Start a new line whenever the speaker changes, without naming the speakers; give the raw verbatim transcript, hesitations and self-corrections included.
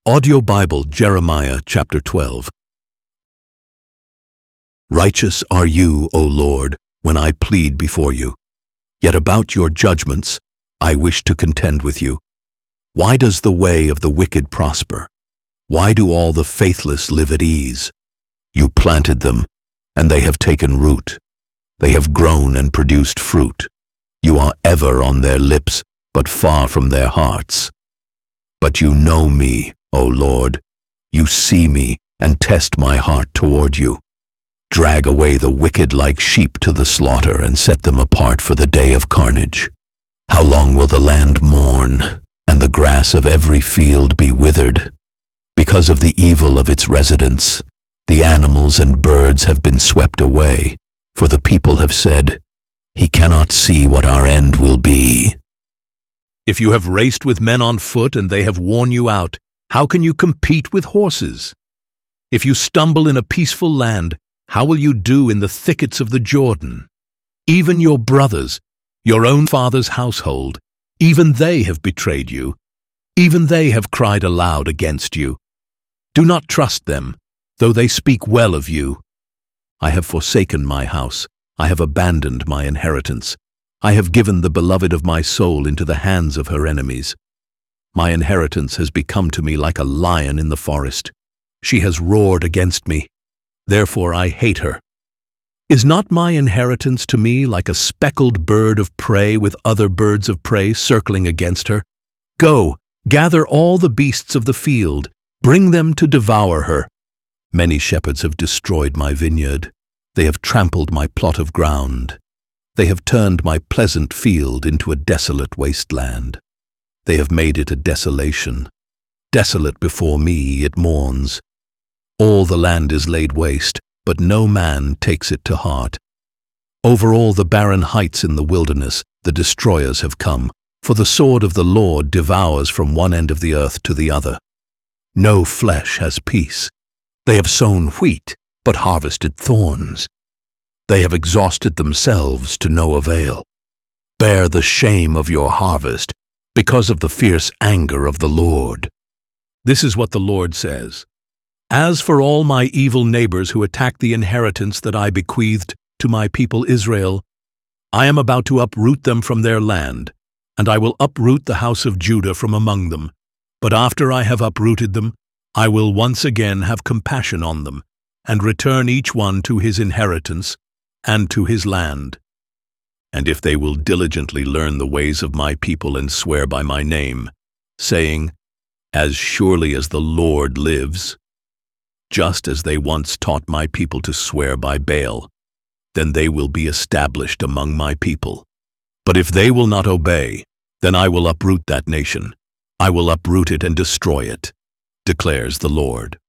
Audio Bible, Jeremiah chapter twelve. Righteous are you, O Lord, when I plead before you. Yet about your judgments I wish to contend with you. Why does the way of the wicked prosper? Why do all the faithless live at ease? You planted them, and they have taken root. They have grown and produced fruit. You are ever on their lips, but far from their hearts. But you know me, O Lord. You see me and test my heart toward you. Drag away the wicked like sheep to the slaughter and set them apart for the day of carnage. How long will the land mourn and the grass of every field be withered? Because of the evil of its residents, the animals and birds have been swept away, for the people have said, "He cannot see what our end will be."
If you have raced with men on foot and they have worn you out, how can you compete with horses? If you stumble in a peaceful land, how will you do in the thickets of the Jordan? Even your brothers, your own father's household, even they have betrayed you. Even they have cried aloud against you. Do not trust them, though they speak well of you. I have forsaken my house. I have abandoned my inheritance. I have given the beloved of my soul into the hands of her enemies. My inheritance has become to me like a lion in the forest. She has roared against me. Therefore I hate her. Is not my inheritance to me like a speckled bird of prey with other birds of prey circling against her? Go, gather all the beasts of the field. Bring them to devour her. Many shepherds have destroyed my vineyard. They have trampled my plot of ground. They have turned my pleasant field into a desolate wasteland. They have made it a desolation. Desolate before me it mourns. All the land is laid waste, but no man takes it to heart. Over all the barren heights in the wilderness the destroyers have come, for the sword of the Lord devours from one end of the earth to the other. No flesh has peace. They have sown wheat, but harvested thorns. They have exhausted themselves to no avail. Bear the shame of your harvest, because of the fierce anger of the Lord. This is what the Lord says. As for all my evil neighbors who attack the inheritance that I bequeathed to my people Israel, I am about to uproot them from their land, and I will uproot the house of Judah from among them. But after I have uprooted them, I will once again have compassion on them, and return each one to his inheritance and to his land. And if they will diligently learn the ways of my people and swear by my name, saying, "As surely as the Lord lives," just as they once taught my people to swear by Baal, then they will be established among my people. But if they will not obey, then I will uproot that nation. I will uproot it and destroy it, declares the Lord.